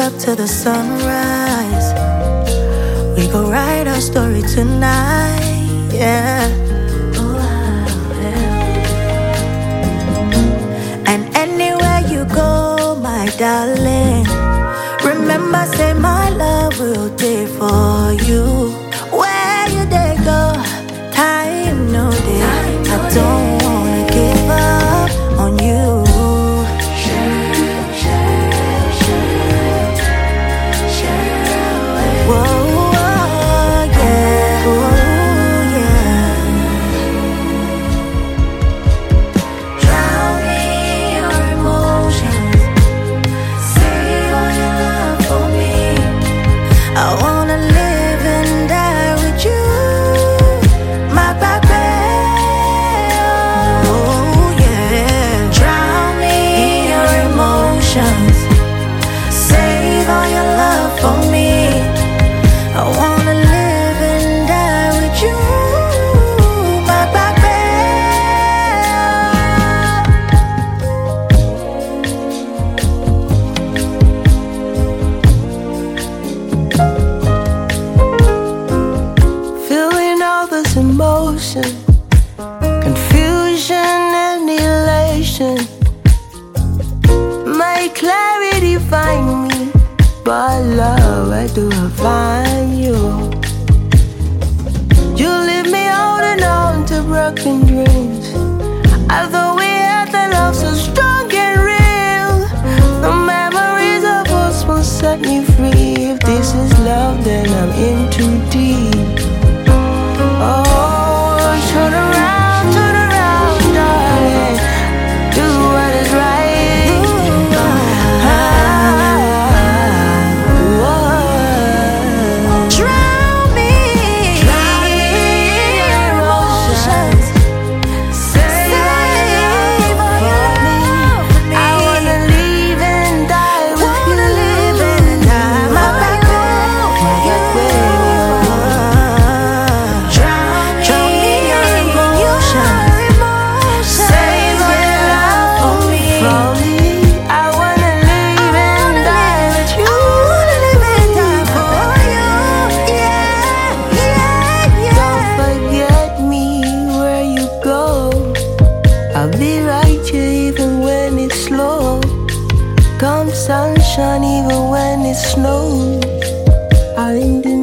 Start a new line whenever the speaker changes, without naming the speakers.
up to the sunrise. We gon' write our story tonight, yeah. And anywhere you go, my darling, remember, say my love will stay for you. Where you they go, time no day. I don't wanna give up on you. Emotion, confusion and elation. My clarity find me, but love, where do I find you? You leave me holding on to broken dreams. I thought we had the love so strong and real. The memories of us will set me free. If this is love, then I'm in too deep. Oh, turn around, darling. Do what is right. Drown me in your emotions. Save all your love for me. I wanna live and die with you. My back way. I'll be right here even when it's slow. Come sunshine even when it snows. I'll